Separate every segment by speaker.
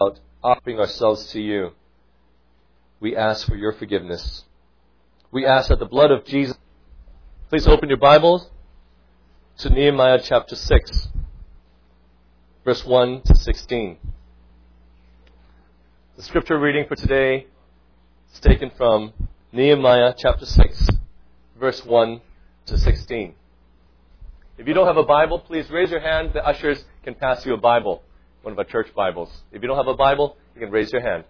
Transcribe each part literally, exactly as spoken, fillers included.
Speaker 1: offering ourselves to you, we ask for your forgiveness. We ask that the blood of Jesus... Please open your Bibles to Nehemiah chapter six, verse one to sixteen. The scripture reading for today is taken from Nehemiah chapter six, verse one to sixteen. If you don't have a Bible, please raise your hand. The ushers can pass you a Bible, one of our church Bibles. If you don't have a Bible, you can raise your hand.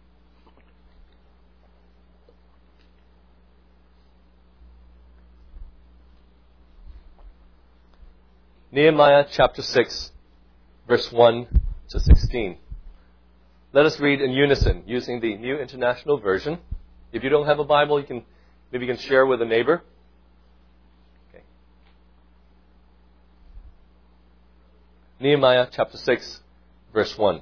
Speaker 1: Nehemiah chapter six, verse one to sixteen. Let us read in unison using the New International Version. If you don't have a Bible, you can maybe you can share with a neighbor. Okay. Nehemiah chapter six, verse one.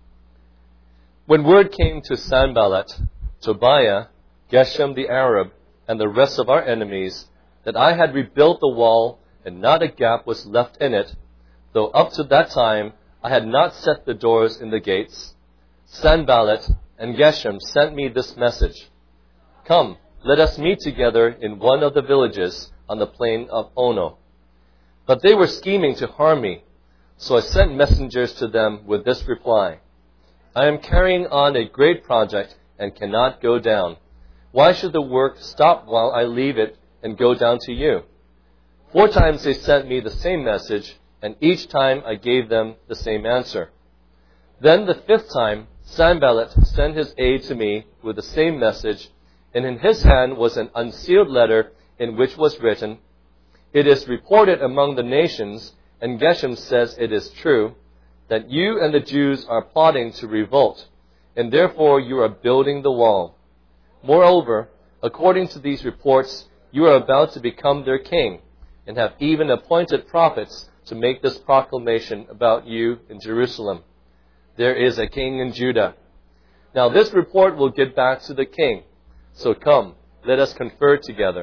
Speaker 1: When word came to Sanballat, Tobiah, Geshem the Arab, and the rest of our enemies that I had rebuilt the wall and not a gap was left in it, though up to that time I had not set the doors in the gates, Sanballat and Geshem sent me this message. Come, let us meet together in one of the villages on the plain of Ono. But they were scheming to harm me, so I sent messengers to them with this reply. I am carrying on a great project and cannot go down. Why should the work stop while I leave it and go down to you? Four times they sent me the same message, and each time I gave them the same answer. Then the fifth time, Sanballat sent his aide to me with the same message, and in his hand was an unsealed letter in which was written, It is reported among the nations, and Geshem says it is true, that you and the Jews are plotting to revolt, and therefore you are building the wall. Moreover, according to these reports, you are about to become their king, and have even appointed prophets to make this proclamation about you in Jerusalem. There is a king in Judah. Now this report will get back to the king. So come, let us confer together.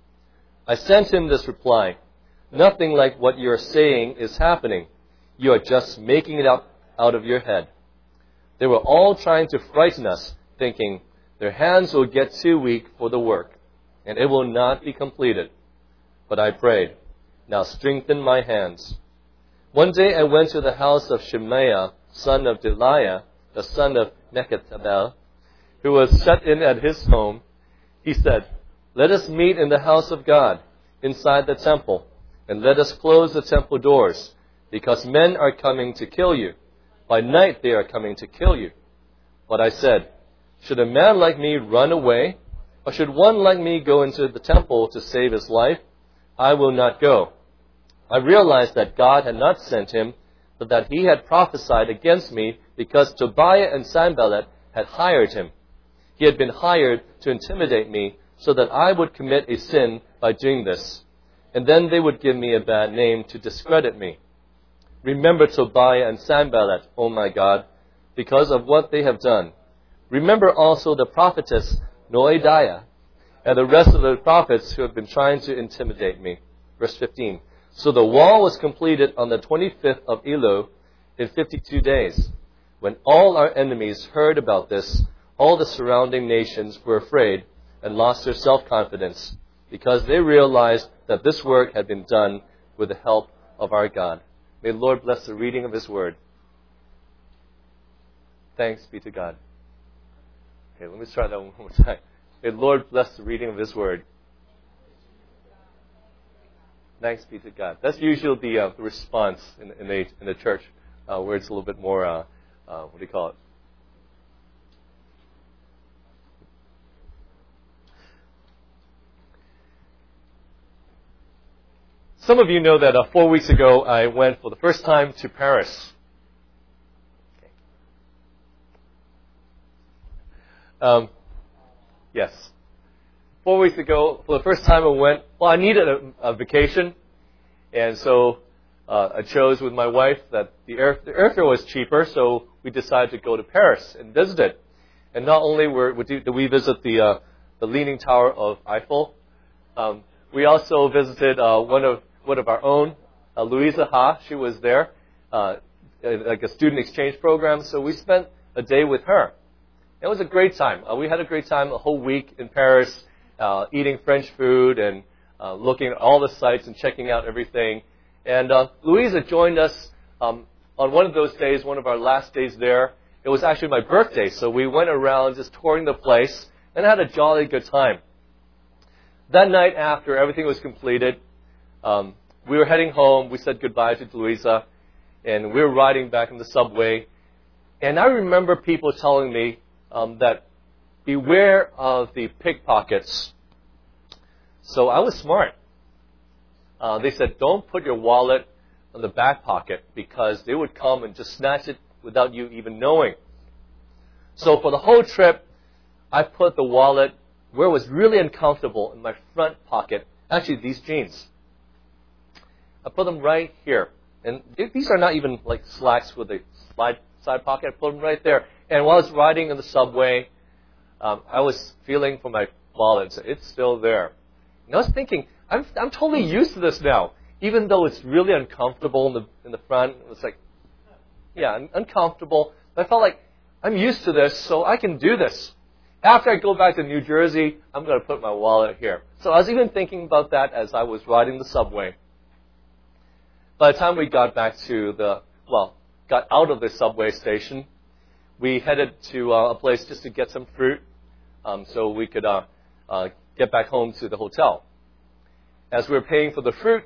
Speaker 1: I sent him this reply. Nothing like what you are saying is happening. You are just making it up out of your head. They were all trying to frighten us, thinking their hands will get too weak for the work, and it will not be completed. But I prayed, now strengthen my hands. One day I went to the house of Shemaiah, son of Delaiah, the son of Mehetabel, who was shut in at his home. He said, Let us meet in the house of God, inside the temple, and let us close the temple doors, because men are coming to kill you. By night they are coming to kill you. But I said, Should a man like me run away, or should one like me go into the temple to save his life? I will not go. I realized that God had not sent him, but that he had prophesied against me because Tobiah and Sanballat had hired him. He had been hired to intimidate me so that I would commit a sin by doing this, and then they would give me a bad name to discredit me. Remember Tobiah and Sanballat, O my God, because of what they have done. Remember also the prophetess Noadiah, and the rest of the prophets who have been trying to intimidate me. Verse fifteen. So the wall was completed on the twenty-fifth of Elul in fifty-two days. When all our enemies heard about this, all the surrounding nations were afraid and lost their self-confidence, because they realized that this work had been done with the help of our God. May the Lord bless the reading of His Word. Thanks be to God. Okay, let me try that one more time. May the Lord bless the reading of His Word. Thanks be to God. That's usually the, uh, the response in, in, the, in the church, uh, where it's a little bit more, uh, uh, what do you call it? Some of you know that uh, four weeks ago I went for the first time to Paris. Okay. Um, yes. Four weeks ago, for the first time I went, well, I needed a, a vacation. And so uh, I chose with my wife that the, air, the airfare was cheaper, so we decided to go to Paris and visit it. And not only were, did we visit the, uh, the Leaning Tower of Eiffel, um, we also visited uh, one of one of our own, uh, Louisa Ha. She was there, uh, like a student exchange program. So we spent a day with her. It was a great time. Uh, we had a great time a whole week in Paris, uh, eating French food and uh, looking at all the sites and checking out everything. And uh, Louisa joined us um, on one of those days, one of our last days there. It was actually my birthday, so we went around just touring the place and had a jolly good time. That night after everything was completed, um, we were heading home. We said goodbye to Louisa, and we were riding back in the subway. And I remember people telling me um, that beware of the pickpockets. So I was smart. Uh, they said, don't put your wallet in the back pocket because they would come and just snatch it without you even knowing. So for the whole trip, I put the wallet where it was really uncomfortable in my front pocket. Actually, these jeans. I put them right here. And these are not even like slacks with a slide side pocket. I put them right there. And while I was riding in the subway, um, I was feeling for my wallet. So it's still there. And I was thinking, I'm, I'm totally used to this now. Even though it's really uncomfortable in the, in the front. It was like, yeah, uncomfortable. But I felt like I'm used to this, so I can do this. After I go back to New Jersey, I'm going to put my wallet here. So I was even thinking about that as I was riding the subway. By the time we got back to the, well, got out of the subway station, we headed to uh, a place just to get some fruit um, so we could uh, uh, get back home to the hotel. As we were paying for the fruit,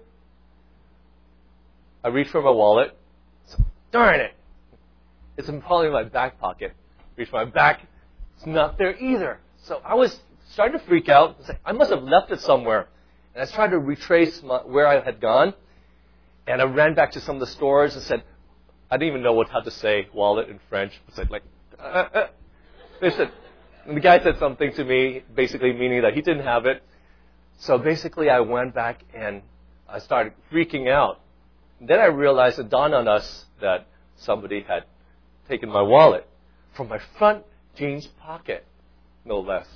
Speaker 1: I reached for my wallet. So, darn it! It's probably in my back pocket. Reached for my back. It's not there either. So I was starting to freak out. I was like, I must have left it somewhere. And I tried to retrace my, where I had gone. And I ran back to some of the stores and said, I didn't even know what how to say wallet in French. I said, like, uh, uh. They said, and the guy said something to me, basically meaning that he didn't have it. So basically I went back and I started freaking out. And then I realized it dawned on us that somebody had taken my wallet from my front jeans pocket, no less.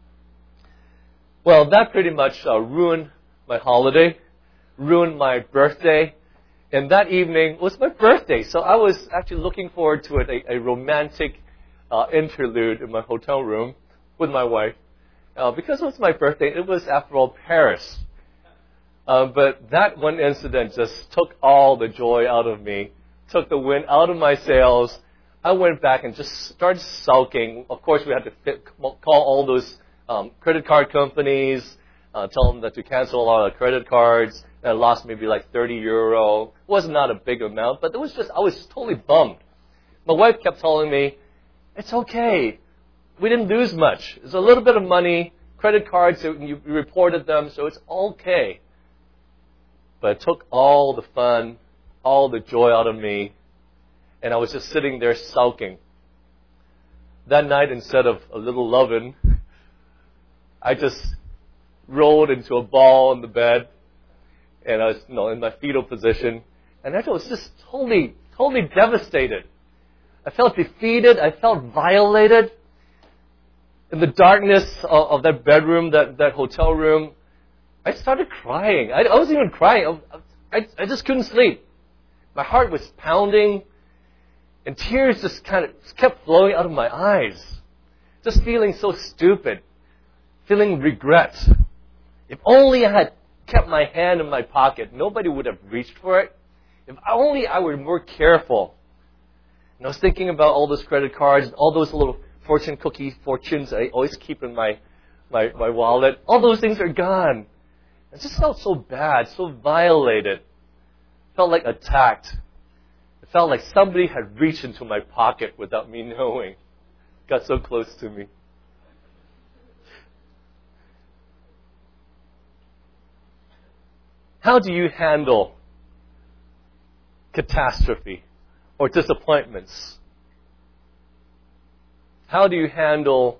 Speaker 1: Well, that pretty much uh, ruined my holiday, ruined my birthday. And that evening was my birthday, so I was actually looking forward to it, a, a romantic uh, interlude in my hotel room with my wife. Uh, because it was my birthday, it was, after all, Paris. Uh, but that one incident just took all the joy out of me, took the wind out of my sails. I went back and just started sulking. Of course, we had to fit, call all those um, credit card companies, uh, tell them that to cancel a lot of credit cards. And I lost maybe like thirty euro. It was not a big amount, but it was just, I was totally bummed. My wife kept telling me, it's okay. We didn't lose much. It's a little bit of money, credit cards, you reported them, so it's okay. But it took all the fun, all the joy out of me, and I was just sitting there sulking. That night, instead of a little lovin', I just rolled into a ball in the bed, and I was, you know, in my fetal position, and I was just totally, totally devastated. I felt defeated. I felt violated. In the darkness of, of that bedroom, that, that hotel room, I started crying. I, I wasn't even crying. I, I, I just couldn't sleep. My heart was pounding, and tears just kind of kept flowing out of my eyes. Just feeling so stupid, feeling regret. If only I had kept my hand in my pocket, nobody would have reached for it. If only I were more careful. And I was thinking about all those credit cards, and all those little fortune cookie fortunes I always keep in my, my, my wallet. All those things are gone. I just felt so bad, so violated. Felt like attacked. It felt like somebody had reached into my pocket without me knowing. Got so close to me. How do you handle catastrophe or disappointments? How do you handle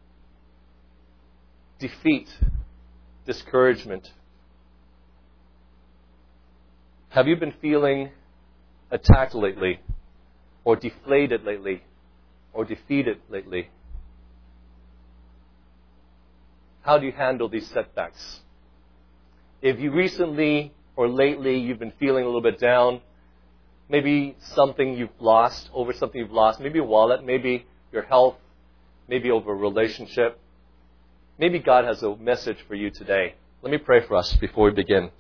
Speaker 1: defeat, discouragement? Have you been feeling attacked lately, or deflated lately, or defeated lately? How do you handle these setbacks? If you recently or lately you've been feeling a little bit down, maybe something you've lost, over something you've lost, maybe a wallet, maybe your health, maybe over a relationship. Maybe God has a message for you today. Let me pray for us before we begin.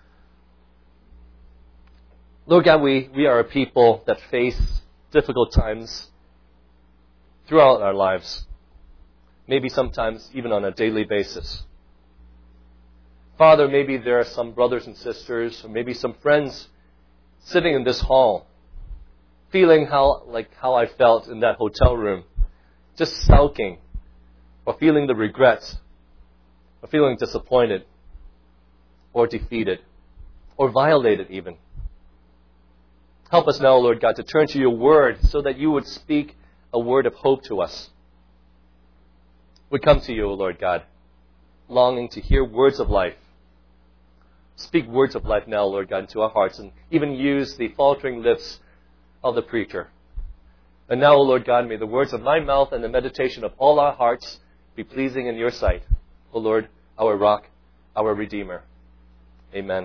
Speaker 1: Lord God, we, we are a people that face difficult times throughout our lives. Maybe sometimes even on a daily basis. Father, maybe there are some brothers and sisters, or maybe some friends sitting in this hall, feeling how like how I felt in that hotel room, just sulking, or feeling the regrets, or feeling disappointed, or defeated, or violated even. Help us now, Lord God, to turn to your word so that you would speak a word of hope to us. We come to you, O Lord God, longing to hear words of life. Speak words of life now, Lord God, into our hearts, and even use the faltering lips of the preacher. And now, O Lord God, may the words of my mouth and the meditation of all our hearts be pleasing in your sight, O Lord, our rock, our Redeemer. Amen.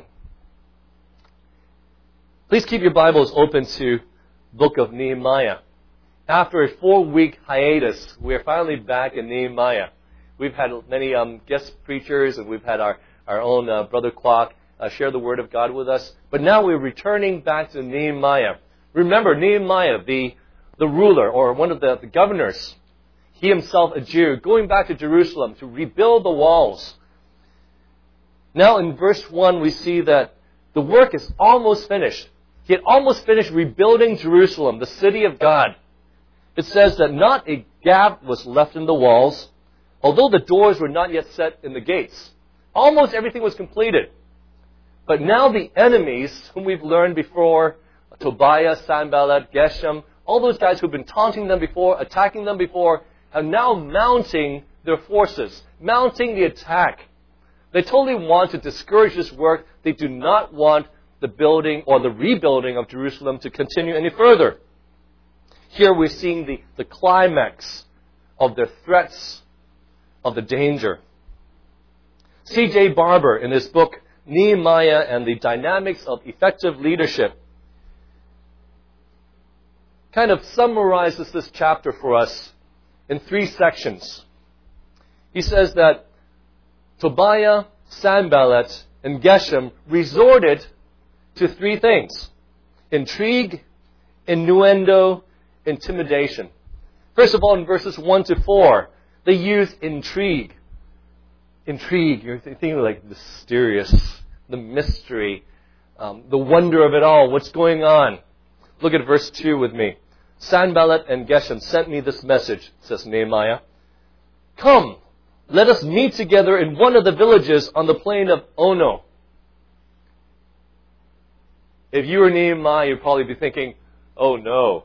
Speaker 1: Please keep your Bibles open to the book of Nehemiah. After a four-week hiatus, we are finally back in Nehemiah. We've had many um, guest preachers, and we've had our, our own uh, Brother Kwok uh, share the Word of God with us. But now we're returning back to Nehemiah. Remember, Nehemiah, the, the ruler, or one of the, the governors, he himself a Jew, going back to Jerusalem to rebuild the walls. Now in verse one, we see that the work is almost finished. He had almost finished rebuilding Jerusalem, the city of God. It says that not a gap was left in the walls, although the doors were not yet set in the gates. Almost everything was completed. But now the enemies, whom we've learned before, Tobiah, Sanballat, Geshem, all those guys who've been taunting them before, attacking them before, are now mounting their forces, mounting the attack. They totally want to discourage this work. They do not want the building or the rebuilding of Jerusalem to continue any further. Here we're seeing the, the climax of the threats, of the danger. C J Barber, in his book, Nehemiah and the Dynamics of Effective Leadership, kind of summarizes this chapter for us in three sections. He says that Tobiah, Sanballat, and Geshem resorted to three things: intrigue, innuendo, intimidation. First of all, in verses one to four, they use intrigue. Intrigue, you're thinking like mysterious, the mystery, um, the wonder of it all, what's going on. Look at verse two with me. Sanballat and Geshem sent me this message, says Nehemiah. Come, let us meet together in one of the villages on the plain of Ono. If you were Nehemiah, you'd probably be thinking, oh no.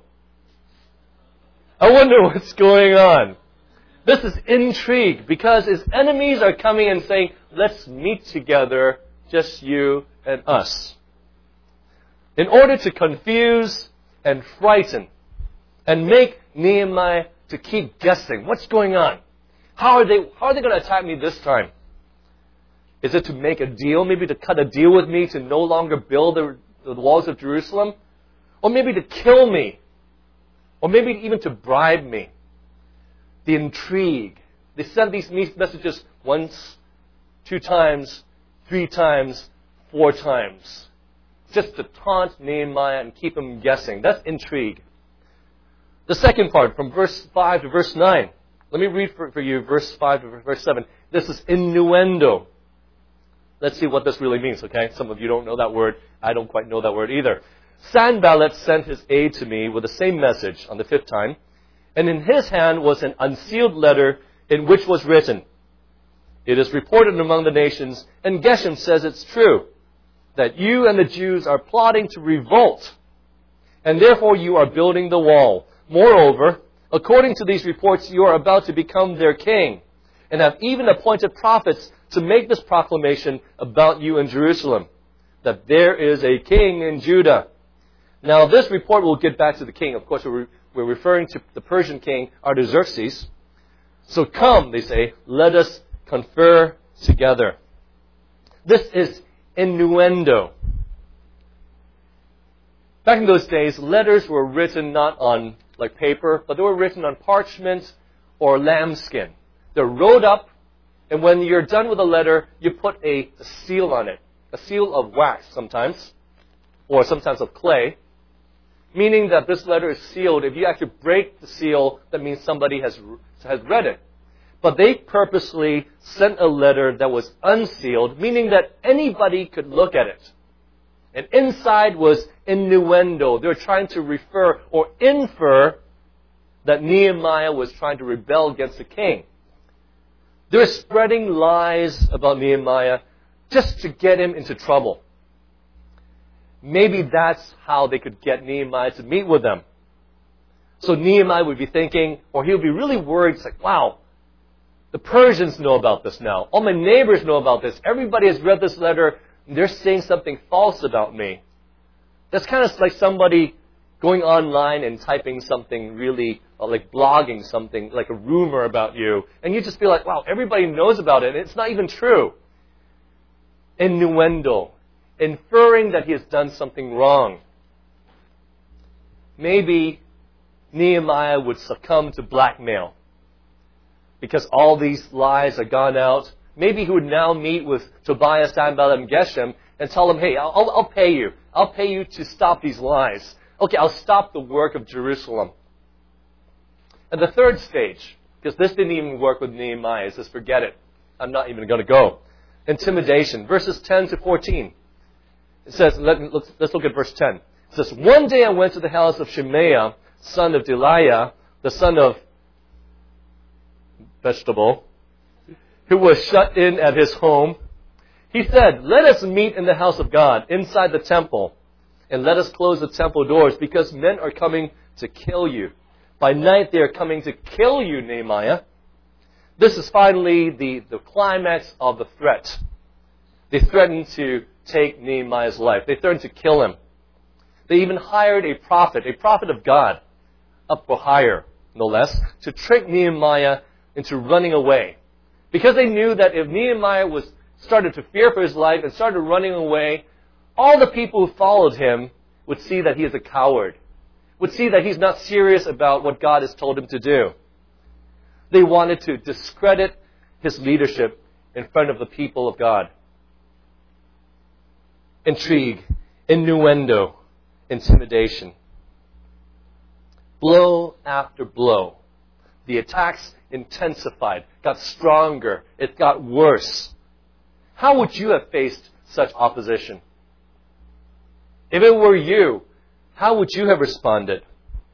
Speaker 1: I wonder what's going on. This is intrigue because his enemies are coming and saying, let's meet together, just you and us. In order to confuse and frighten and make Nehemiah to keep guessing, what's going on? How are they, how are they going to attack me this time? Is it to make a deal, maybe to cut a deal with me to no longer build the, the walls of Jerusalem? Or maybe to kill me? Or maybe even to bribe me? The intrigue. They sent these messages once, two times, three times, four times. Just to taunt Nehemiah and keep him guessing. That's intrigue. The second part, from verse five to verse nine. Let me read for, for you verse five to verse seven. This is innuendo. Let's see what this really means, okay? Some of you don't know that word. I don't quite know that word either. Sanballat sent his aide to me with the same message on the fifth time, and in his hand was an unsealed letter in which was written, "It is reported among the nations, and Geshem says it's true, that you and the Jews are plotting to revolt, and therefore you are building the wall. Moreover, according to these reports, you are about to become their king, and have even appointed prophets to make this proclamation about you in Jerusalem, that there is a king in Judah." Now, this report will get back to the king. Of course, we're, we're referring to the Persian king, Artaxerxes. So come, they say, let us confer together. This is innuendo. Back in those days, letters were written not on like paper, but they were written on parchment or lambskin. They're rolled up, and when you're done with a letter, you put a, a seal on it. A seal of wax sometimes, or sometimes of clay, meaning that this letter is sealed. If you actually break the seal, that means somebody has, has read it. But they purposely sent a letter that was unsealed, meaning that anybody could look at it. And inside was innuendo. They were trying to refer or infer that Nehemiah was trying to rebel against the king. They were spreading lies about Nehemiah just to get him into trouble. Maybe that's how they could get Nehemiah to meet with them. So Nehemiah would be thinking, or he would be really worried, it's like, wow, the Persians know about this now. All my neighbors know about this. Everybody has read this letter, and they're saying something false about me. That's kind of like somebody going online and typing something really, or like blogging something, like a rumor about you. And you just feel like, wow, everybody knows about it, and it's not even true. Innuendo. Inferring that he has done something wrong. Maybe Nehemiah would succumb to blackmail because all these lies are gone out. Maybe he would now meet with Tobiah, Sanballat, and Geshem and tell them, hey, I'll, I'll pay you. I'll pay you to stop these lies. Okay, I'll stop the work of Jerusalem. And the third stage, because this didn't even work with Nehemiah, it says, forget it. I'm not even going to go. Intimidation. Verses ten to fourteen. It says, let, let's, let's look at verse ten. It says, one day I went to the house of Shemaiah, son of Deliah, the son of Vegetable, who was shut in at his home. He said, let us meet in the house of God, inside the temple, and let us close the temple doors, because men are coming to kill you. By night they are coming to kill you, Nehemiah. This is finally the, the climax of the threat. They threatened to take Nehemiah's life. They threatened to kill him. They even hired a prophet, a prophet of God, up for hire, no less, to trick Nehemiah into running away. Because they knew that if Nehemiah was started to fear for his life and started running away, all the people who followed him would see that he is a coward, would see that he's not serious about what God has told him to do. They wanted to discredit his leadership in front of the people of God. Intrigue, innuendo, intimidation. Blow after blow. The attacks intensified, got stronger, it got worse. How would you have faced such opposition? If it were you, how would you have responded?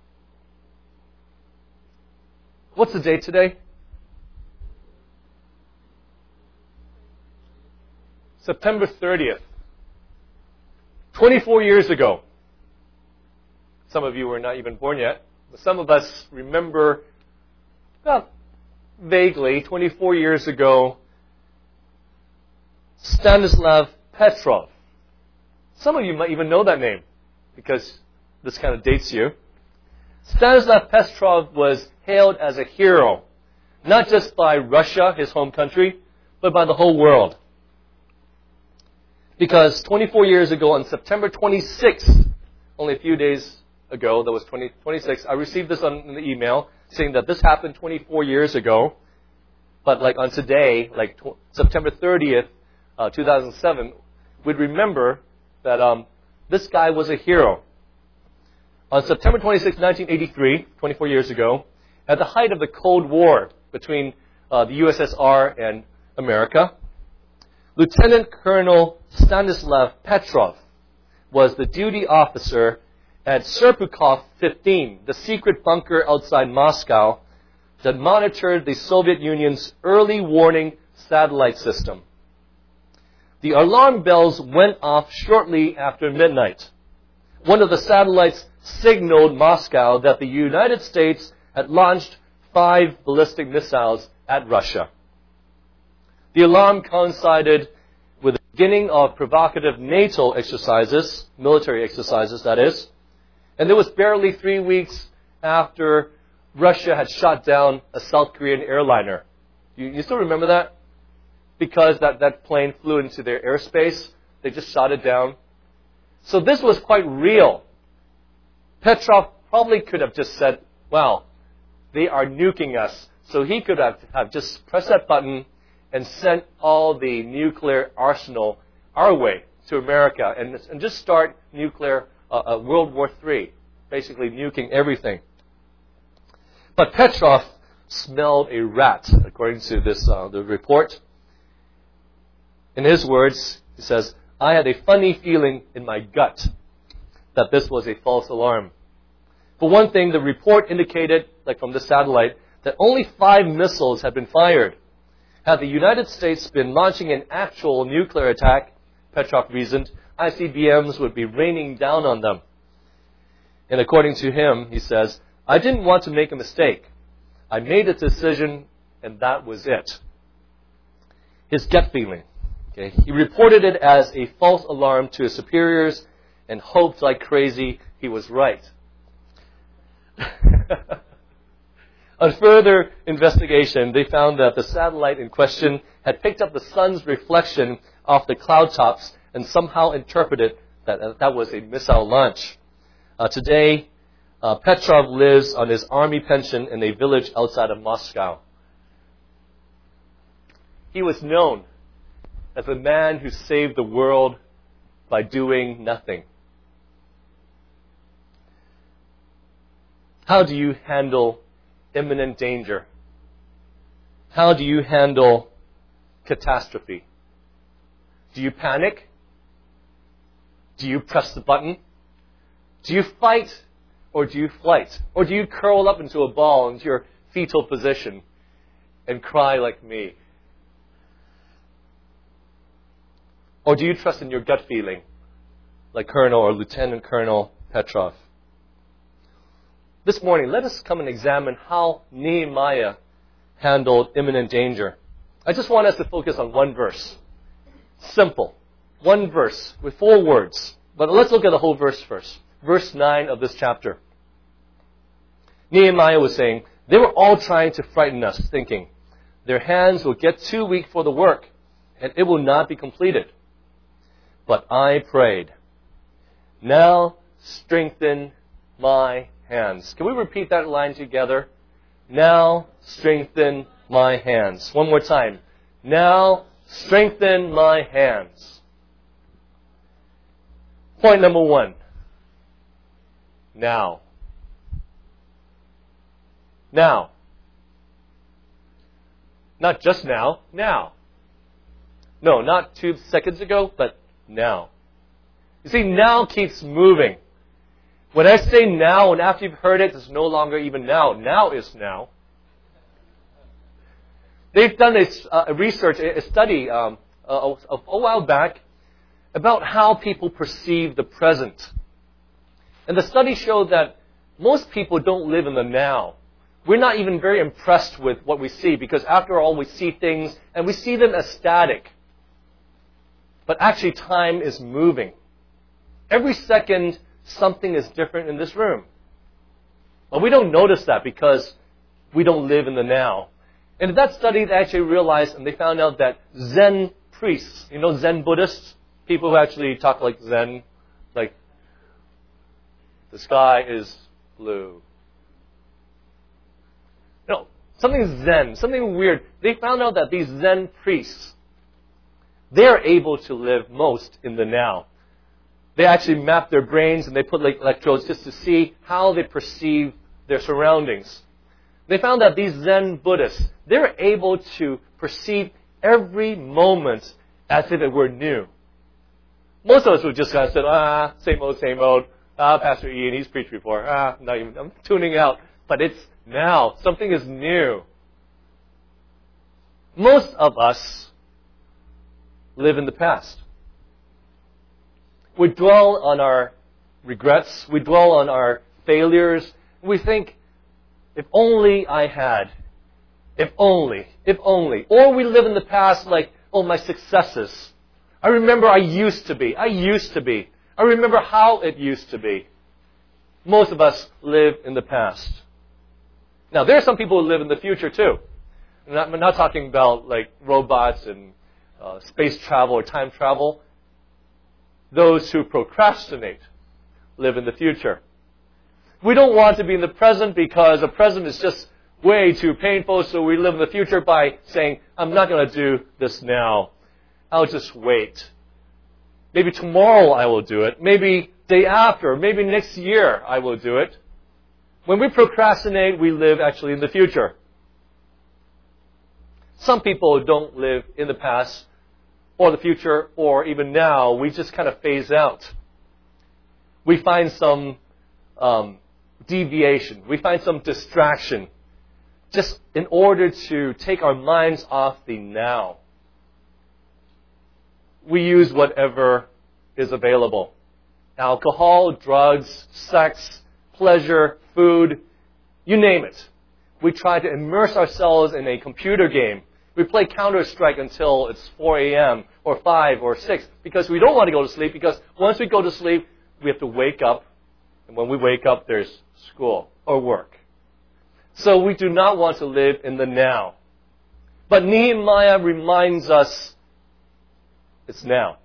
Speaker 1: What's the date today? September thirtieth. twenty-four years ago. Some of you were not even born yet, but some of us remember, well, vaguely, twenty-four years ago, Stanislav Petrov. Some of you might even know that name because this kind of dates you. Stanislav Petrov was hailed as a hero, not just by Russia, his home country, but by the whole world. Because twenty-four years ago, on September twenty-sixth, only a few days ago, that was twenty twenty-six, I received this on the email saying that this happened twenty-four years ago. But like on today, like tw- September thirtieth, uh, two thousand seven, we'd remember that um, this guy was a hero. On September twenty-sixth, nineteen eighty-three, twenty-four years ago, at the height of the Cold War between uh, the U S S R and America, Lieutenant Colonel Stanislav Petrov was the duty officer at Serpukhov fifteen, the secret bunker outside Moscow that monitored the Soviet Union's early warning satellite system. The alarm bells went off shortly after midnight. One of the satellites signaled Moscow that the United States had launched five ballistic missiles at Russia. The alarm coincided with the beginning of provocative NATO exercises, military exercises that is, and it was barely three weeks after Russia had shot down a South Korean airliner. You, you still remember that? Because that, that plane flew into their airspace, they just shot it down. So this was quite real. Petrov probably could have just said, well, they are nuking us. So he could have, have just pressed that button and sent all the nuclear arsenal our way to America and, and just start nuclear uh, uh, World War Three, basically nuking everything. But Petrov smelled a rat, according to this uh, the report. In his words, he says, I had a funny feeling in my gut that this was a false alarm. For one thing, the report indicated, like from the satellite, that only five missiles had been fired. Had the United States been launching an actual nuclear attack, Petrov reasoned, I C B Ms would be raining down on them. And according to him, he says, I didn't want to make a mistake. I made a decision, and that was it. His gut feeling. Okay? He reported it as a false alarm to his superiors and hoped like crazy he was right. On further investigation, they found that the satellite in question had picked up the sun's reflection off the cloud tops and somehow interpreted that uh, that was a missile launch. Uh, today, uh, Petrov lives on his army pension in a village outside of Moscow. He was known as a man who saved the world by doing nothing. How do you handle imminent danger? How do you handle catastrophe? Do you panic? Do you press the button? Do you fight or do you flight? Or do you curl up into a ball into your fetal position and cry like me? Or do you trust in your gut feeling like Colonel or Lieutenant Colonel Petrov? This morning, let us come and examine how Nehemiah handled imminent danger. I just want us to focus on one verse. Simple. One verse with four words. But let's look at the whole verse first. Verse nine of this chapter. Nehemiah was saying, they were all trying to frighten us, thinking, their hands will get too weak for the work, and it will not be completed. But I prayed, now strengthen my hands. Can we repeat that line together? Now strengthen my hands. One more time. Now strengthen my hands. Point number one. Now. Now. Not just now. Now. No, not two seconds ago, but now. You see, now keeps moving. When I say now, and after you've heard it, it's no longer even now. Now is now. They've done a, a research, a study um, a, a, a while back about how people perceive the present. And the study showed that most people don't live in the now. We're not even very impressed with what we see because after all, we see things and we see them as static. But actually, time is moving. Every second, something is different in this room. But we don't notice that because we don't live in the now. And in that study, they actually realized and they found out that Zen priests, you know, Zen Buddhists, people who actually talk like Zen, like the sky is blue. No, something Zen, something weird. They found out that these Zen priests, they're able to live most in the now. They actually map their brains and they put like electrodes just to see how they perceive their surroundings. They found that these Zen Buddhists, they're able to perceive every moment as if it were new. Most of us would just kind of say, ah, same old, same old. Ah, Pastor Ian, he's preached before. Ah, not even, I'm tuning out. But it's now. Something is new. Most of us live in the past. We dwell on our regrets. We dwell on our failures. We think, if only I had. If only. If only. Or we live in the past like, oh, my successes. I remember I used to be. I used to be. I remember how it used to be. Most of us live in the past. Now, there are some people who live in the future too. I'm not, I'm not talking about like robots and uh, space travel or time travel. Those who procrastinate live in the future. We don't want to be in the present because the present is just way too painful, so we live in the future by saying, I'm not going to do this now. I'll just wait. Maybe tomorrow I will do it. Maybe day after. Maybe next year I will do it. When we procrastinate, we live actually in the future. Some people don't live in the past or the future or even now. We just kind of phase out. We find some um, deviation. We find some distraction just in order to take our minds off the now. We use whatever is available. Alcohol, drugs, sex, pleasure, food, you name it. We try to immerse ourselves in a computer game. We play Counter-Strike until it's four a.m. or five or six because we don't want to go to sleep, because once we go to sleep, we have to wake up. And when we wake up, there's school or work. So we do not want to live in the now. But Nehemiah reminds us it's now.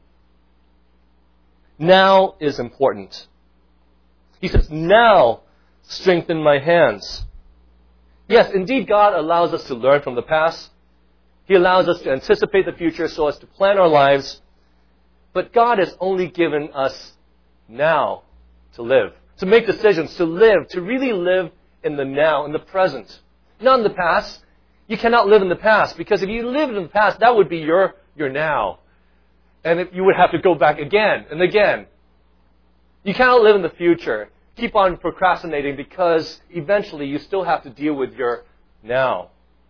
Speaker 1: Now is important. He says, now strengthen my hands. Yes, indeed, God allows us to learn from the past. He allows us to anticipate the future so as to plan our lives. But God has only given us now to live, to make decisions, to live, to really live in the now, in the present. Not in the past. You cannot live in the past, because if you lived in the past, that would be your, your now. And if you would have to go back again and again. You cannot live in the future. Keep on procrastinating, because eventually you still have to deal with your now.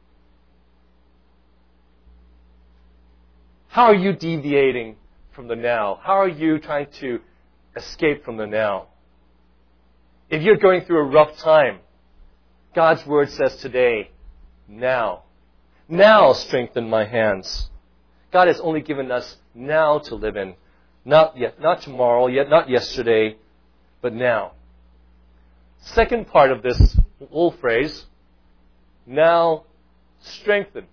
Speaker 1: How are you deviating from the now? How are you trying to escape from the now? If you're going through a rough time, God's Word says today, now. Now strengthen my hands. God has only given us now to live in. Not yet, not tomorrow, yet not yesterday, but now. Second part of this whole phrase, now strengthen.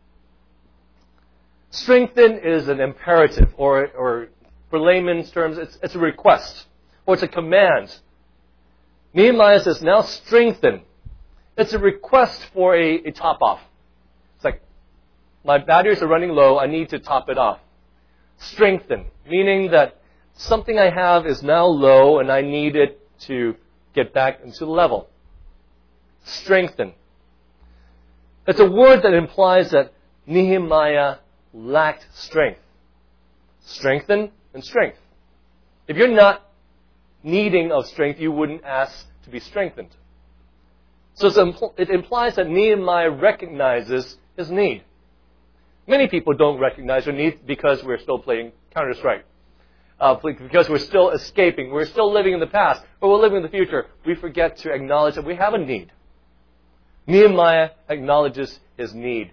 Speaker 1: Strengthen is an imperative, or, or for layman's terms, it's, it's a request, or it's a command. Nehemiah says, now strengthen. It's a request for a, a top-off. It's like, my batteries are running low, I need to top it off. Strengthen, meaning that something I have is now low and I need it to get back into the level. Strengthen. It's a word that implies that Nehemiah lacked strength. Strengthen and strength. If you're not needing of strength, you wouldn't ask to be strengthened. So it implies that Nehemiah recognizes his need. Many people don't recognize their need because we're still playing Counter-Strike. Uh, because we're still escaping. We're still living in the past. Or we're living in the future. We forget to acknowledge that we have a need. Nehemiah acknowledges his need.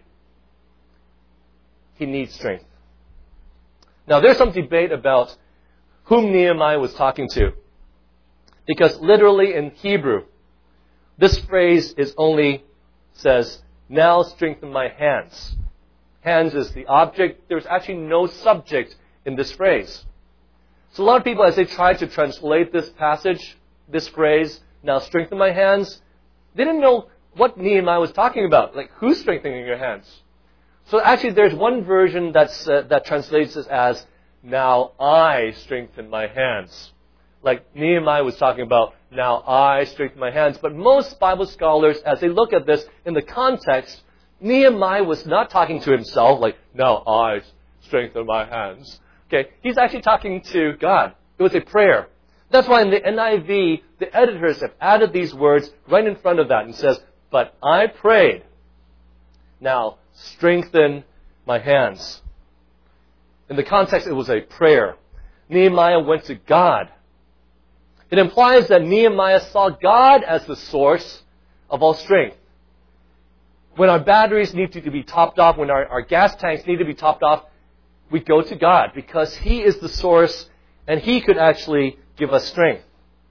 Speaker 1: He needs strength. Now, there's some debate about whom Nehemiah was talking to. Because literally in Hebrew, this phrase is only says, now strengthen my hands. Hands is the object. There's actually no subject in this phrase. So a lot of people, as they try to translate this passage, this phrase, now strengthen my hands, they didn't know what Nehemiah was talking about. Like, who's strengthening your hands? So actually, there's one version that's, uh, that translates this as, now I strengthen my hands. Like Nehemiah was talking about, now I strengthen my hands. But most Bible scholars, as they look at this in the context, Nehemiah was not talking to himself, like, now I strengthen my hands. Okay, he's actually talking to God. It was a prayer. That's why in the N I V, the editors have added these words right in front of that and says, but I prayed. Now strengthen my hands. In the context, it was a prayer. Nehemiah went to God. It implies that Nehemiah saw God as the source of all strength. When our batteries need to be topped off, when our, our gas tanks need to be topped off, we go to God because He is the source and He could actually give us strength.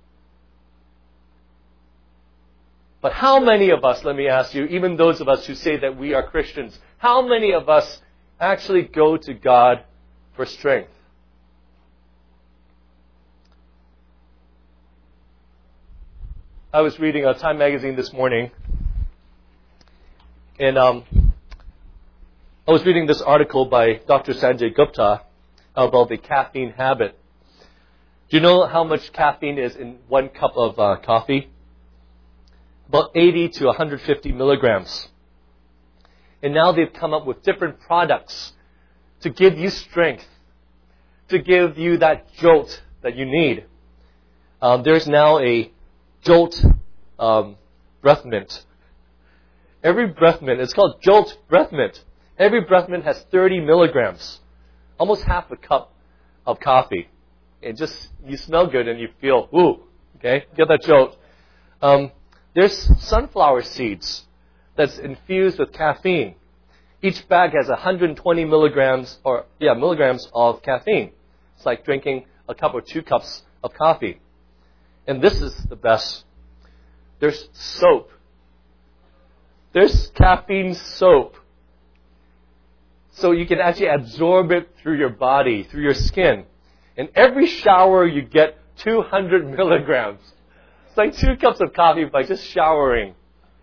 Speaker 1: But how many of us, let me ask you, even those of us who say that we are Christians, how many of us actually go to God for strength? I was reading a Time magazine this morning, and um, I was reading this article by Doctor Sanjay Gupta about the caffeine habit. Do you know how much caffeine is in one cup of uh, coffee? About eighty to one hundred fifty milligrams. And now they've come up with different products to give you strength, to give you that jolt that you need. Um, there's now a Jolt um, breath mint. Every breath mint, it's called Jolt breath mint. Every breath mint has thirty milligrams, almost half a cup of coffee. It just, you smell good and you feel, ooh, okay, get that jolt. Um, there's sunflower seeds that's infused with caffeine. Each bag has one hundred twenty milligrams, or yeah, milligrams of caffeine. It's like drinking a cup or two cups of coffee. And this is the best. There's soap. There's caffeine soap. So you can actually absorb it through your body, through your skin. In every shower, you get two hundred milligrams. It's like two cups of coffee by just showering.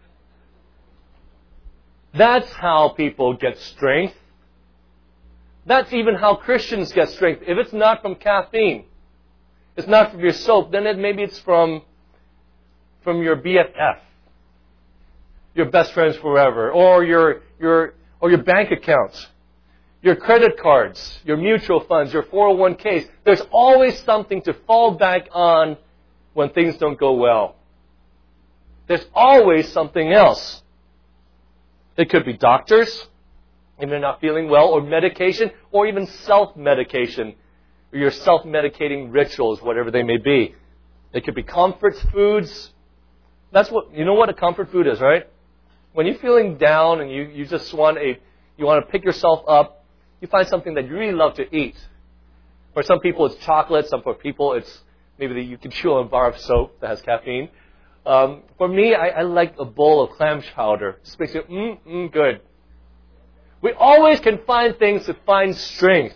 Speaker 1: That's how people get strength. That's even how Christians get strength. If it's not from caffeine, it's not from your soap, then it, maybe it's from, from your B F F, your best friends forever, or your, your, or your bank accounts, your credit cards, your mutual funds, your four oh one k's. There's always something to fall back on when things don't go well. There's always something else. It could be doctors, if you're not feeling well, or medication, or even self-medication, or your self-medicating rituals, whatever they may be. It could be comfort foods. That's what, you know what a comfort food is, right? When you're feeling down and you, you just want a, you want to pick yourself up, you find something that you really love to eat. For some people it's chocolate, some for people it's maybe that you can chew on a bar of soap that has caffeine. Um, for me, I, I like a bowl of clam chowder. It just makes you, mm, mm, good. We always can find things to find strength.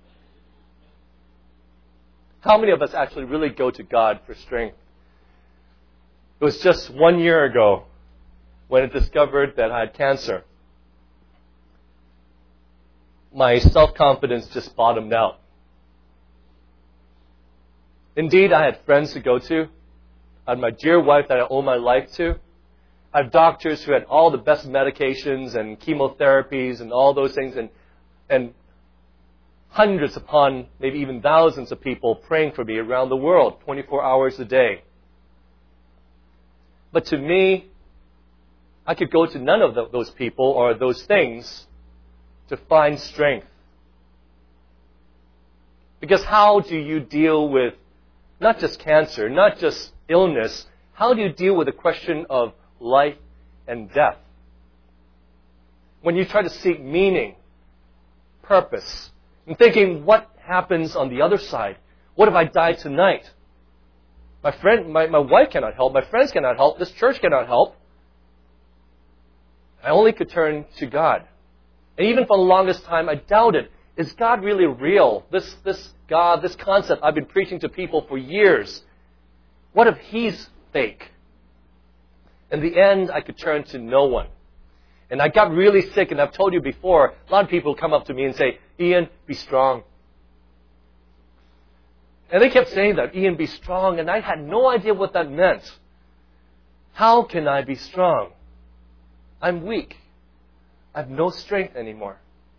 Speaker 1: How many of us actually really go to God for strength? It was just one year ago when I discovered that I had cancer. My self-confidence just bottomed out. Indeed, I had friends to go to. I had my dear wife that I owe my life to. I have doctors who had all the best medications and chemotherapies and all those things, and and hundreds upon maybe even thousands of people praying for me around the world, twenty-four hours a day. But to me, I could go to none of the, those people or those things to find strength. Because how do you deal with not just cancer, not just illness, how do you deal with the question of life and death? When you try to seek meaning, purpose, and thinking, what happens on the other side? What if I die tonight? My friend, my, my wife cannot help. My friends cannot help. This church cannot help. I only could turn to God. And even for the longest time, I doubted, is God really real? This, this God, this concept I've been preaching to people for years. What if He's fake? In the end, I could turn to no one. And I got really sick, and I've told you before, a lot of people come up to me and say, Ian, be strong. And they kept saying that, Ian, be strong, and I had no idea what that meant. How can I be strong? I'm weak. I have no strength anymore.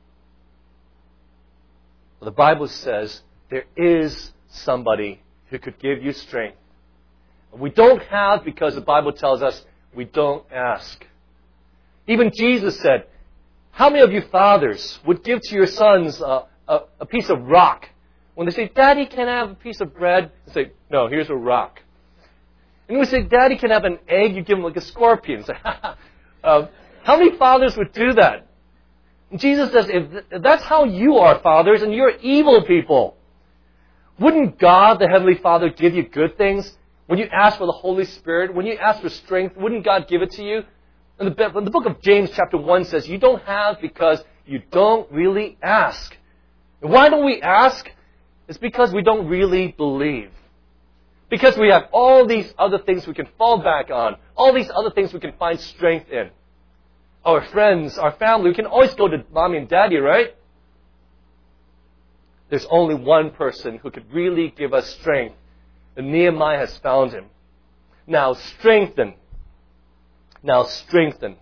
Speaker 1: Well, the Bible says there is somebody who could give you strength. We don't have because the Bible tells us we don't ask. Even Jesus said, how many of you fathers would give to your sons a, a, a piece of rock? When they say, Daddy, can I have a piece of bread? You say, no, here's a rock. And we say, Daddy, can I have an egg? You give them like a scorpion. Say, uh, how many fathers would do that? And Jesus says, if, if that's how you are, fathers, and you're evil people, wouldn't God, the Heavenly Father, give you good things? When you ask for the Holy Spirit, when you ask for strength, wouldn't God give it to you? And the, the book of James chapter one says, you don't have because you don't really ask. And why don't we ask? It's because we don't really believe. Because we have all these other things we can fall back on. All these other things we can find strength in. Our friends, our family, we can always go to mommy and daddy, right? There's only one person who could really give us strength. And Nehemiah has found him. Now strengthen. Now strengthen.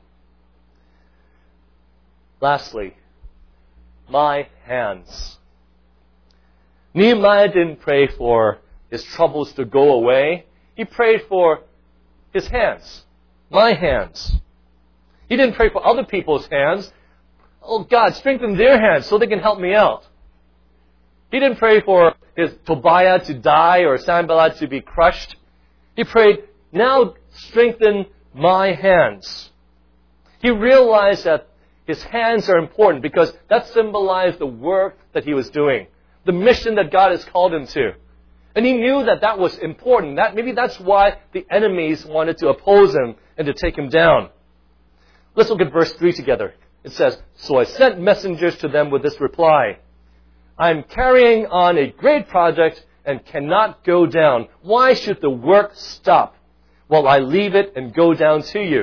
Speaker 1: Lastly, my hands. Nehemiah didn't pray for his troubles to go away. He prayed for his hands. My hands. He didn't pray for other people's hands. Oh God, strengthen their hands so they can help me out. He didn't pray for his Tobiah to die or Sanballat to be crushed. He prayed, now strengthen my hands. He realized that his hands are important because that symbolized the work that he was doing, the mission that God has called him to. And he knew that that was important. That maybe that's why the enemies wanted to oppose him and to take him down. Let's look at verse three together. It says, so I sent messengers to them with this reply. I am carrying on a great project and cannot go down. Why should the work stop while I leave it and go down to you?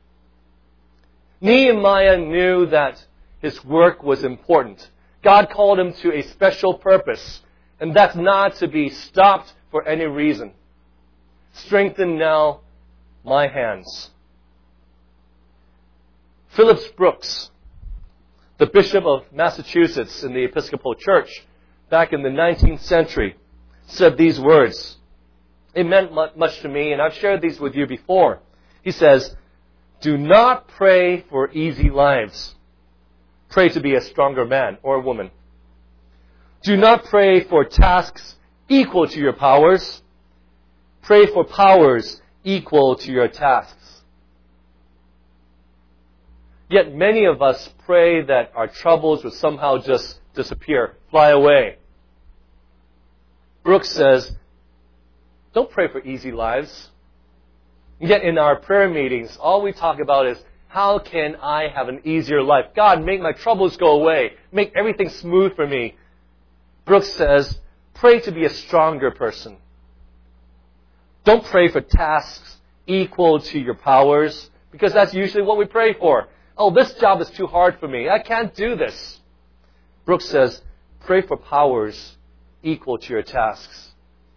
Speaker 1: Nehemiah knew that his work was important. God called him to a special purpose, and that's not to be stopped for any reason. Strengthen now my hands. Phillips Brooks, the Bishop of Massachusetts in the Episcopal Church back in the nineteenth century, said these words. It meant much to me, and I've shared these with you before. He says, do not pray for easy lives. Pray to be a stronger man or woman. Do not pray for tasks equal to your powers. Pray for powers equal to your tasks. Yet many of us pray that our troubles will somehow just disappear, fly away. Brooks says, don't pray for easy lives. Yet in our prayer meetings, all we talk about is, how can I have an easier life? God, make my troubles go away. Make everything smooth for me. Brooks says, pray to be a stronger person. Don't pray for tasks equal to your powers, because that's usually what we pray for. Oh, this job is too hard for me. I can't do this. Brooks says, pray for powers equal to your tasks.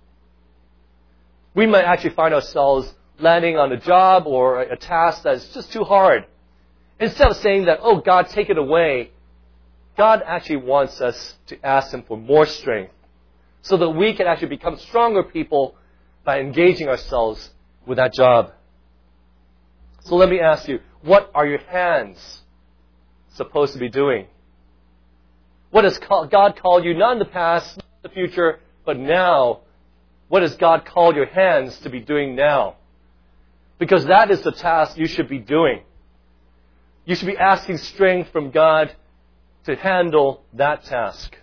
Speaker 1: We might actually find ourselves landing on a job or a task that's just too hard. Instead of saying that, oh, God, take it away, God actually wants us to ask Him for more strength so that we can actually become stronger people by engaging ourselves with that job. So let me ask you, what are your hands supposed to be doing? What has God called you, not in the past, not in the future, but now? What has God called your hands to be doing now? Because that is the task you should be doing. You should be asking strength from God to handle that task.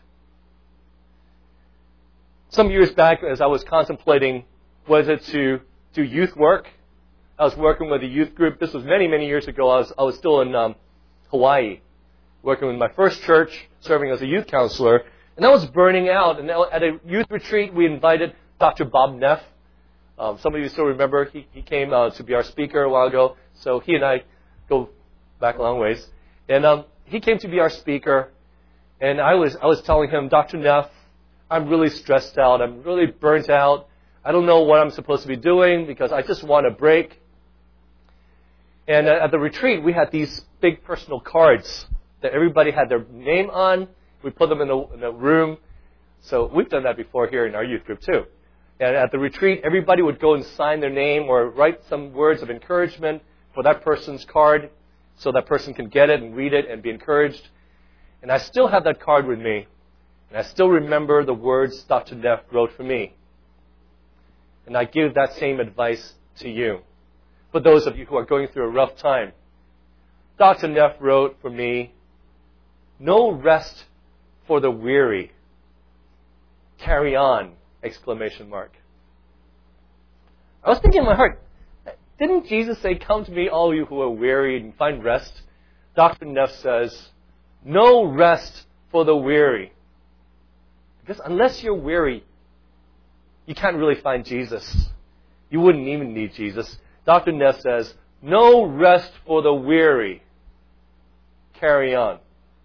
Speaker 1: Some years back, as I was contemplating whether to do youth work, I was working with a youth group. This was many, many years ago. I was, I was still in um, Hawaii, working with my first church, serving as a youth counselor. And I was burning out. And at a youth retreat, we invited Doctor Bob Neff. Um, some of you still remember, he, he came uh, to be our speaker a while ago. So he and I go back a long ways. And um, he came to be our speaker. And I was I was telling him, Doctor Neff, I'm really stressed out. I'm really burnt out. I don't know what I'm supposed to be doing because I just want a break. And at the retreat, we had these big personal cards that everybody had their name on. We put them in a, in a room. So we've done that before here in our youth group too. And at the retreat, everybody would go and sign their name or write some words of encouragement for that person's card so that person can get it and read it and be encouraged. And I still have that card with me. And I still remember the words Doctor Neff wrote for me. And I give that same advice to you. For those of you who are going through a rough time. Doctor Neff wrote for me, no rest for the weary. Carry on, exclamation mark. I was thinking in my heart, didn't Jesus say, come to me, all you who are weary, and find rest? Doctor Neff says, no rest for the weary. Because unless you're weary, you can't really find Jesus. You wouldn't even need Jesus. Doctor Neff says, no rest for the weary. Carry on.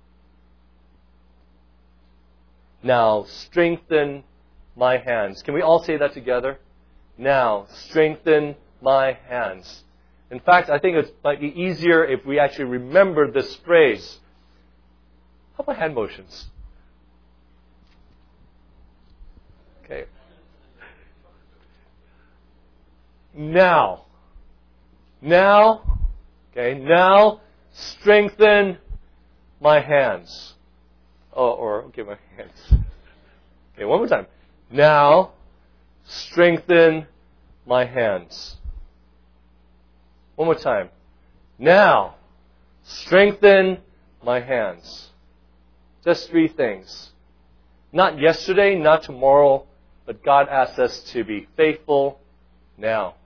Speaker 1: Now, strengthen my hands. Can we all say that together? Now, strengthen my hands. In fact, I think it might be easier if we actually remember this phrase. How about hand motions? Okay. Now. Now. Okay, now strengthen my hands. Oh, or, okay, my hands. Okay, one more time. Now strengthen my hands. One more time. Now strengthen my hands. Just three things. Not yesterday, not tomorrow, but God asks us to be faithful now.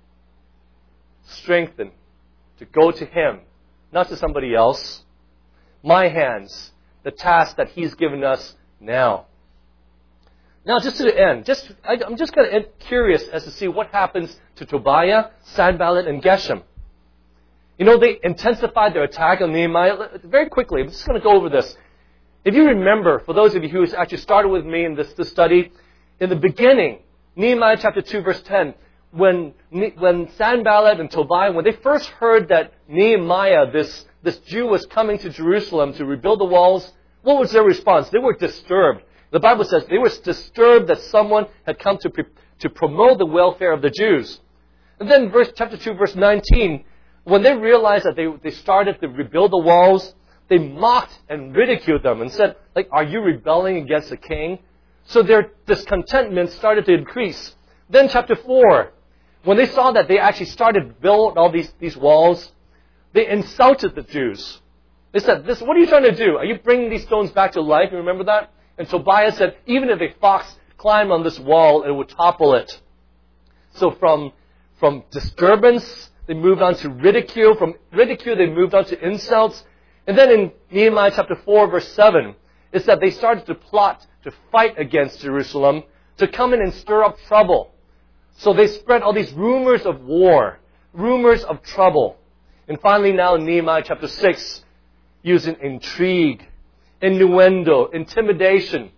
Speaker 1: Strengthen. To go to Him, not to somebody else. My hands. The task that He's given us now. Now, just to the end, just I, I'm just kind of curious as to see what happens to Tobiah, Sanballat, and Geshem. You know, they intensified their attack on Nehemiah. Very quickly, I'm just going to go over this. If you remember, for those of you who actually started with me in this, this study, in the beginning, Nehemiah chapter two, verse ten, when when Sanballat and Tobiah, when they first heard that Nehemiah, this, this Jew, was coming to Jerusalem to rebuild the walls, what was their response? They were disturbed. The Bible says they were disturbed that someone had come to, to promote the welfare of the Jews. And then verse, chapter two, verse nineteen, when they realized that they, they started to rebuild the walls, they mocked and ridiculed them and said, like, are you rebelling against the king? So their discontentment started to increase. Then chapter four, when they saw that they actually started to build all these, these walls, they insulted the Jews. They said, "This, what are you trying to do? Are you bringing these stones back to life?" You remember that? And Tobiah said, even if a fox climbed on this wall, it would topple it. So from, from disturbance, they moved on to ridicule. From ridicule, they moved on to insults. And then in Nehemiah chapter four, verse seven, it said they started to plot to fight against Jerusalem, to come in and stir up trouble. So they spread all these rumors of war, rumors of trouble. And finally now in Nehemiah chapter six, using intrigue, innuendo, intimidation.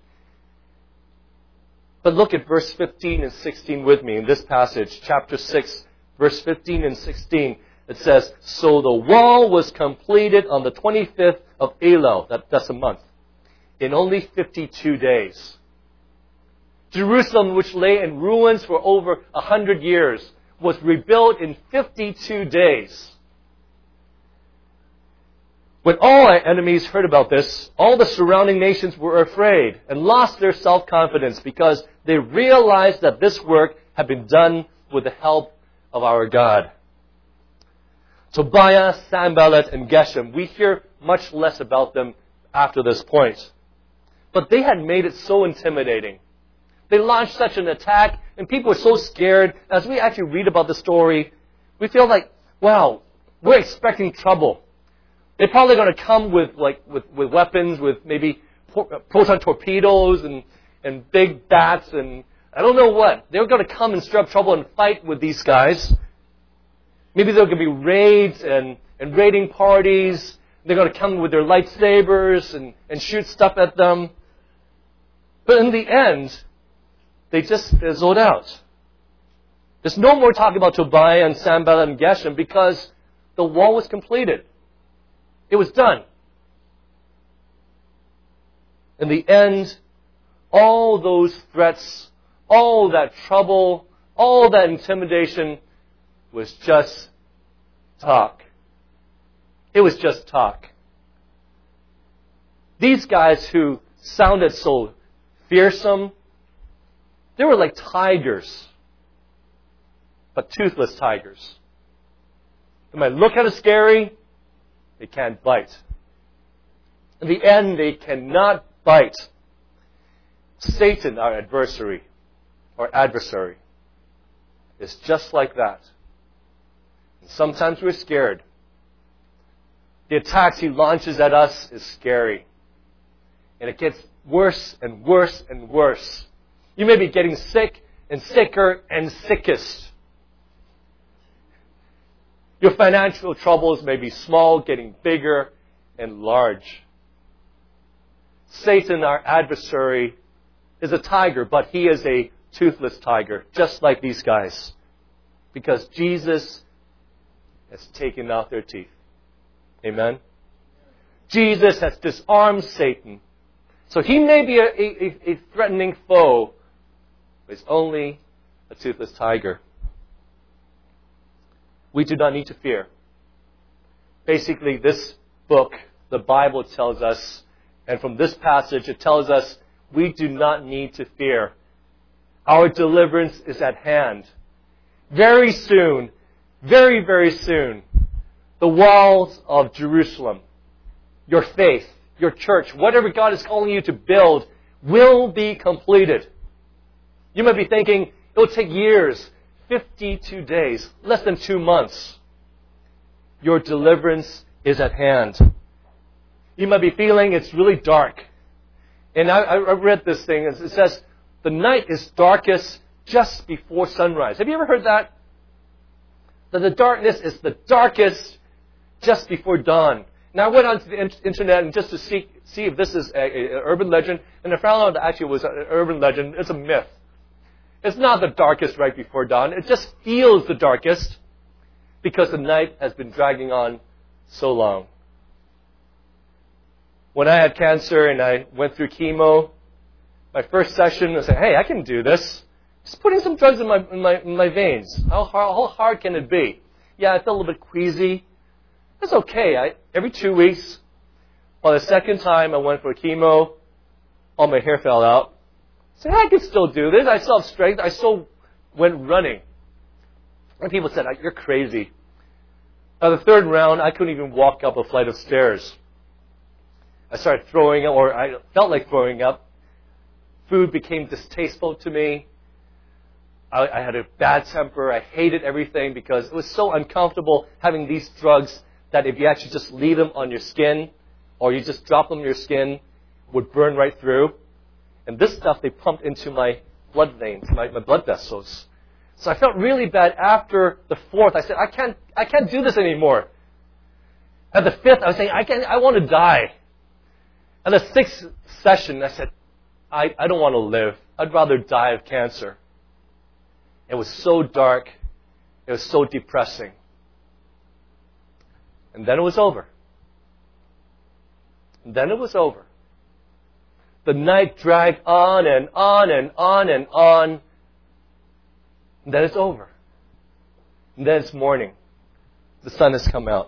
Speaker 1: But look at verse fifteen and sixteen with me in this passage, chapter six, verse fifteen and sixteen. It says, so the wall was completed on the twenty-fifth of Elul, that, that's a month, in only fifty-two days. Jerusalem, which lay in ruins for over a hundred years, was rebuilt in fifty-two days. When all our enemies heard about this, all the surrounding nations were afraid and lost their self-confidence because they realized that this work had been done with the help of our God. Tobiah, Sanballat, and Geshem, we hear much less about them after this point. But they had made it so intimidating. They launched such an attack, and people were so scared. As we actually read about the story, we feel like, wow, we're expecting trouble. They're probably going to come with like with, with weapons, with maybe proton torpedoes and, and big bats and I don't know what. They're going to come and stir up trouble and fight with these guys. Maybe there could be raids and, and raiding parties. They're going to come with their lightsabers and, and shoot stuff at them. But in the end, they just fizzled out. There's no more talk about Tobiah and Sanballat and Geshem because the wall was completed. It was done. In the end, all those threats, all that trouble, all that intimidation was just talk. It was just talk. These guys who sounded so fearsome, they were like tigers, but toothless tigers. They might look kind of scary, they can't bite. In the end, they cannot bite. Satan, our adversary, our adversary, is just like that. And sometimes we're scared. The attacks he launches at us is scary. And it gets worse and worse and worse. You may be getting sick and sicker and sickest. Your financial troubles may be small, getting bigger and large. Satan, our adversary, is a tiger, but he is a toothless tiger, just like these guys. Because Jesus has taken out their teeth. Amen? Jesus has disarmed Satan. So he may be a, a, a threatening foe, but he's only a toothless tiger. We do not need to fear. Basically, this book, the Bible, tells us, and from this passage, it tells us we do not need to fear. Our deliverance is at hand. Very soon, very, very soon, the walls of Jerusalem, your faith, your church, whatever God is calling you to build, will be completed. You might be thinking, it will take years, fifty-two days, less than two months. Your deliverance is at hand. You might be feeling it's really dark. And I, I read this thing, it says, the night is darkest just before sunrise. Have you ever heard that? That the darkness is the darkest just before dawn. Now I went onto the internet and just to see see if this is an urban legend, and I found out that actually it was an urban legend. It's a myth. It's not the darkest right before dawn. It just feels the darkest because the night has been dragging on so long. When I had cancer and I went through chemo, my first session, I said, hey, I can do this. Just putting some drugs in my in my, in my veins. How hard, how hard can it be? Yeah, I felt a little bit queasy. It's okay. I, every two weeks, by the second time I went for chemo, all my hair fell out. I said, I can still do this. I still have strength. I still went running. And people said, you're crazy. By the third round, I couldn't even walk up a flight of stairs. I started throwing up, or I felt like throwing up. Food became distasteful to me. I, I had a bad temper. I hated everything because it was so uncomfortable having these drugs that if you actually just leave them on your skin or you just drop them on your skin, would burn right through. And this stuff they pumped into my blood veins, my, my blood vessels. So I felt really bad after the fourth. I said, I can't, I can't do this anymore. At the fifth, I was saying, I can't, I want to die. At the sixth session, I said, I, I don't want to live. I'd rather die of cancer. It was so dark. It was so depressing. And then it was over. And then it was over. The night dragged on and on and on and on. And then it's over. And then it's morning. The sun has come out.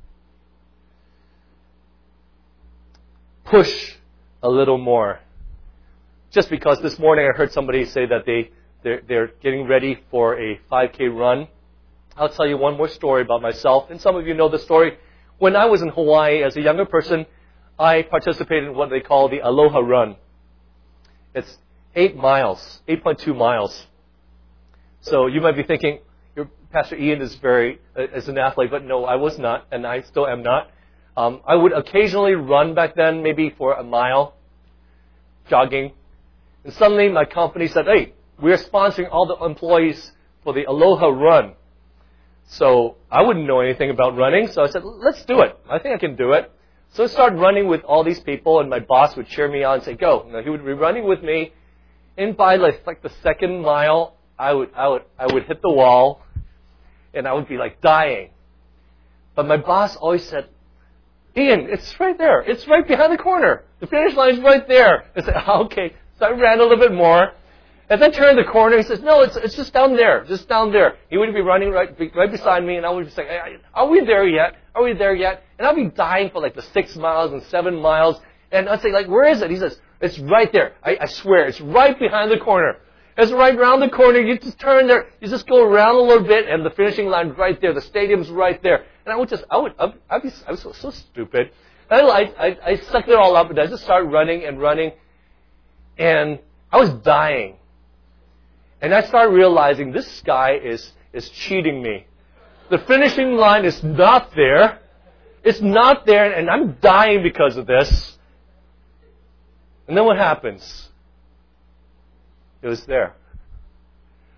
Speaker 1: Push a little more. Just because this morning I heard somebody say that they, they're, they're getting ready for a five K run. I'll tell you one more story about myself. And some of you know the story. When I was in Hawaii as a younger person, I participated in what they call the Aloha Run. It's eight miles, eight point two miles. So you might be thinking, your Pastor Ian is very, uh, is an athlete, but no, I was not, and I still am not. Um, I would occasionally run back then, maybe for a mile, jogging. And suddenly my company said, hey, we're sponsoring all the employees for the Aloha Run. So I wouldn't know anything about running, so I said, let's do it. I think I can do it. So I started running with all these people, and my boss would cheer me on and say, go. Now, he would be running with me, and by like, like the second mile, I would, I would, I would hit the wall, and I would be like dying. But my boss always said, Ian, it's right there. It's right behind the corner. The finish line is right there. I said, oh, okay. So I ran a little bit more. As I turned the corner, he says, no, it's it's just down there. Just down there. He would be running right right beside me, and I would be saying, hey, are we there yet? Are we there yet? And I'd be dying for like the six miles and seven miles. And I'd say, like, where is it? He says, it's right there. I, I swear, it's right behind the corner. It's right around the corner. You just turn there. You just go around a little bit, and the finishing line's right there. The stadium's right there. And I would just, I would, I'd, I'd be, I was so, so stupid. I, I, I sucked it all up, and I just started running and running. And I was dying. And I started realizing this guy is, is cheating me. The finishing line is not there. It's not there, and I'm dying because of this. And then what happens? It was there.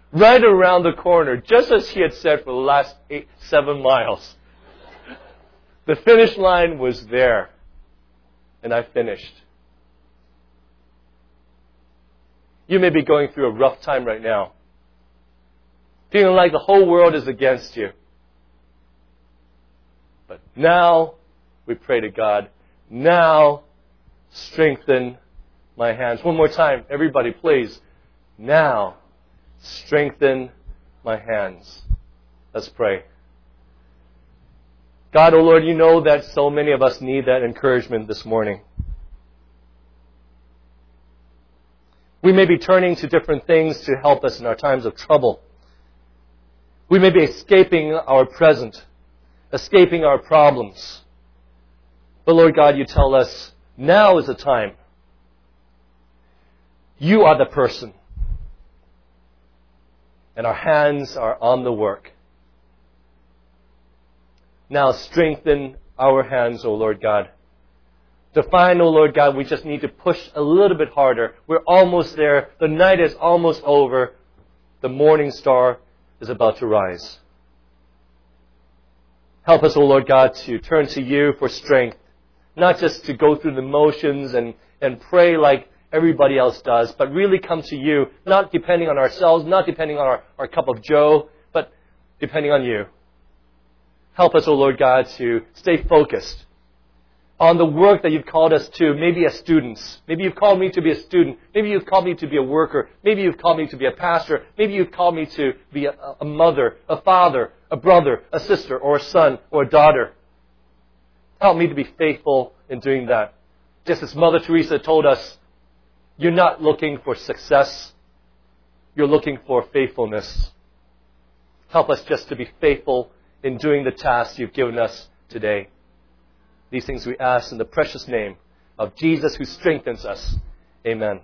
Speaker 1: right around the corner, just as He had said for the last eight, seven miles. The finish line was there, and I finished. You may be going through a rough time right now, feeling like the whole world is against you. But now, we pray to God, now, strengthen my hands. One more time, everybody, please. Now, strengthen my hands. Let's pray. God, oh Lord, you know that so many of us need that encouragement this morning. We may be turning to different things to help us in our times of trouble. We may be escaping our present, escaping our problems. But Lord God, you tell us, now is the time. You are the person. And our hands are on the work. Now strengthen our hands, O Lord God. To find, O Lord God, we just need to push a little bit harder. We're almost there. The night is almost over. The morning star is about to rise. Help us, O Lord God, to turn to you for strength. Not just to go through the motions and, and pray like everybody else does, but really come to you, not depending on ourselves, not depending on our, our cup of joe, but depending on you. Help us, O Lord God, to stay focused on the work that you've called us to, maybe as students. Maybe you've called me to be a student. Maybe you've called me to be a worker. Maybe you've called me to be a pastor. Maybe you've called me to be a, a mother, a father, a brother, a sister, or a son, or a daughter. Help me to be faithful in doing that. Just as Mother Teresa told us, you're not looking for success. You're looking for faithfulness. Help us just to be faithful in doing the tasks you've given us today. These things we ask in the precious name of Jesus who strengthens us. Amen.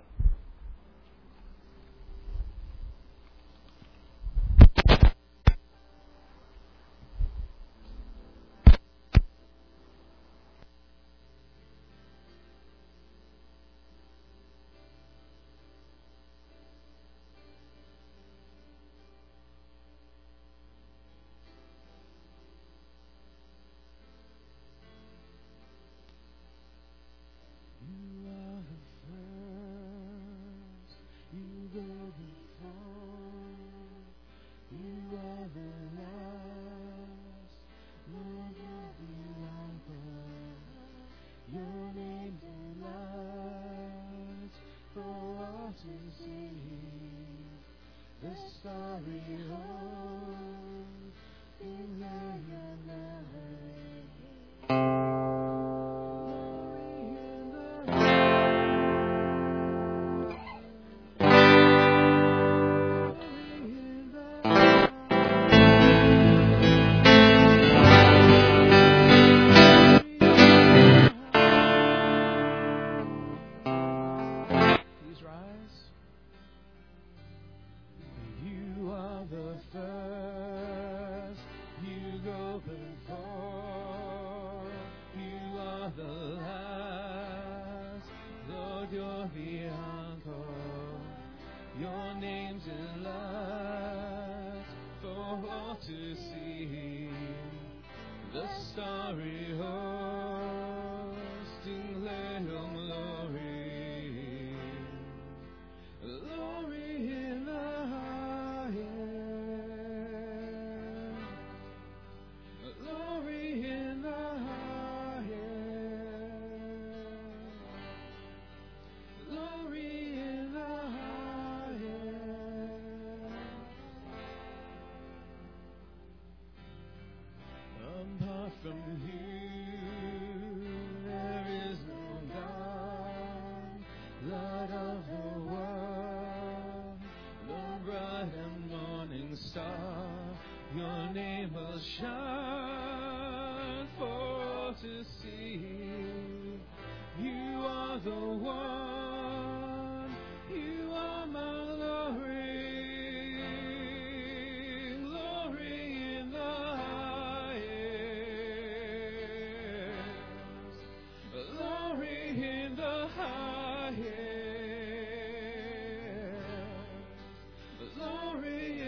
Speaker 2: Glory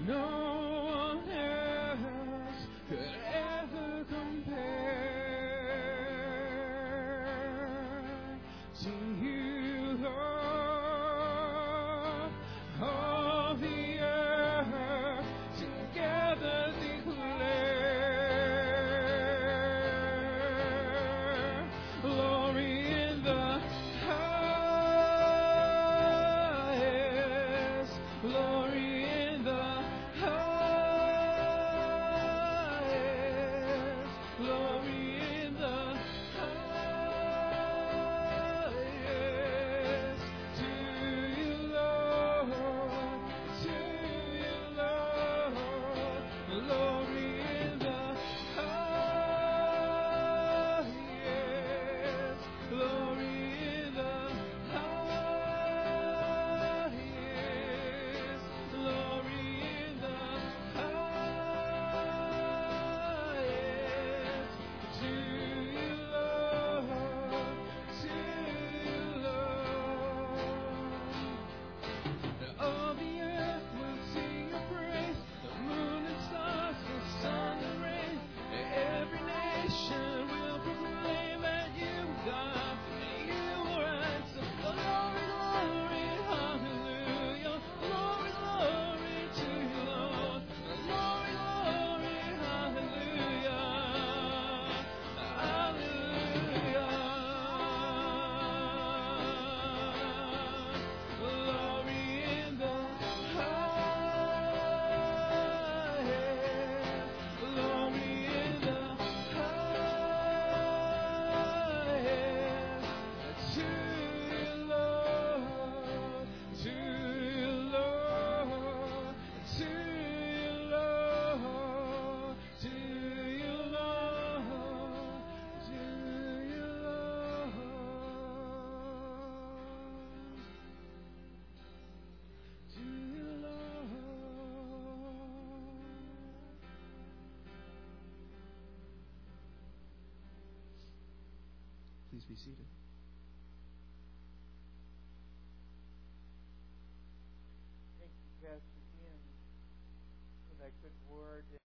Speaker 2: No one else could ever compare to you, Lord. All the earth together declare glory in the highest, glory in the highest, glory in the highest. To you, Lord, to you, Lord, glory in the highest, glory in the highest, glory in the highest. To you, Lord, to you, Lord. All the earth will sing your praise, the moon and stars, the sun and rain. Every nation will proclaim that you, God, and you are answer. Glory, glory, hallelujah. Glory, glory to you, Lord. Glory, glory, hallelujah. Hallelujah. Glory in the highest, glory in the highest. To you, Lord, to you, Lord, to you, Lord, to you, Lord, to you, Lord. To you, Lord. Please be seated.
Speaker 3: Thank you, Pastor Ian, for that good word.